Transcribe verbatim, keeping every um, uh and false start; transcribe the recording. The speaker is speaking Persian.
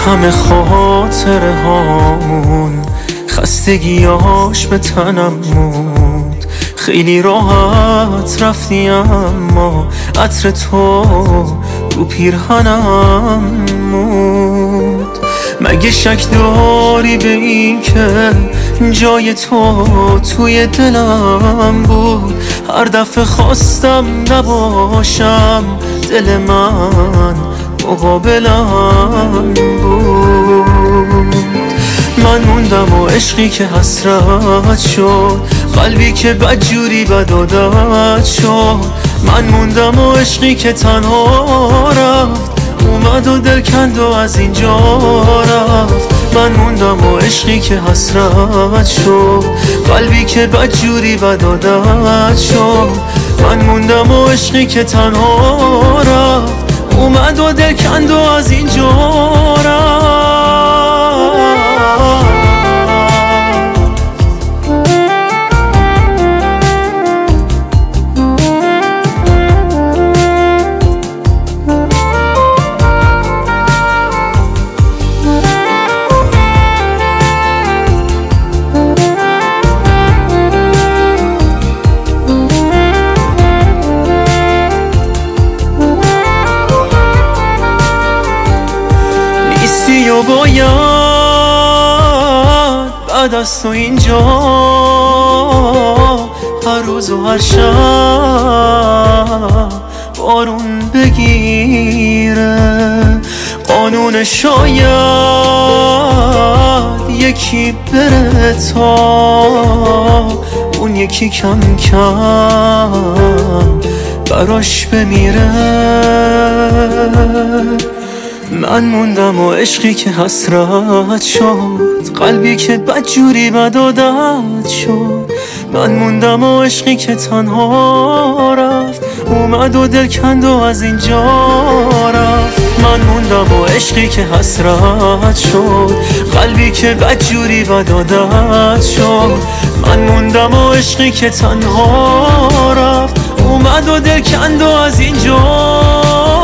همه خاطره هامون خستگیاش به تنم موند. خیلی راحت رفتی اما عطر تو رو پیرهنم موند. مگه شک داری به این که جای تو توی دلم بود؟ هر دفعه خواستم نباشم دل من مقابلم بود. من موندم و عشقی که حسرت شد، قلبی که بدجوری بد عادت شد. من موندم و عشقی که تنها رفت، اومد و دل کند و از اینجا رفت. من موندم و عشقی که حسرت شد، قلبی که بدجوری بد عادت شد. من موندم و عشقی که تنها رفت، اومد و دل کند و از اینجا رفت. و باید بعد از تو اینجا هر روز و هر شب بارون بگیره. قانون شاید یکی بره تا اون یکی کم کم براش بمیره. من موندم و عشقی که حسرت شد، قلبی که بدجوری بد عادت شد. من موندم و عشقی که تنها رفت، اومد و دل کند و از اینجا رفت. من موندم و عشقی که حسرت شد، قلبی که بدجوری بد عادت شد. من موندم و عشقی که تنها رفت، اومد و دل کند و از اینجا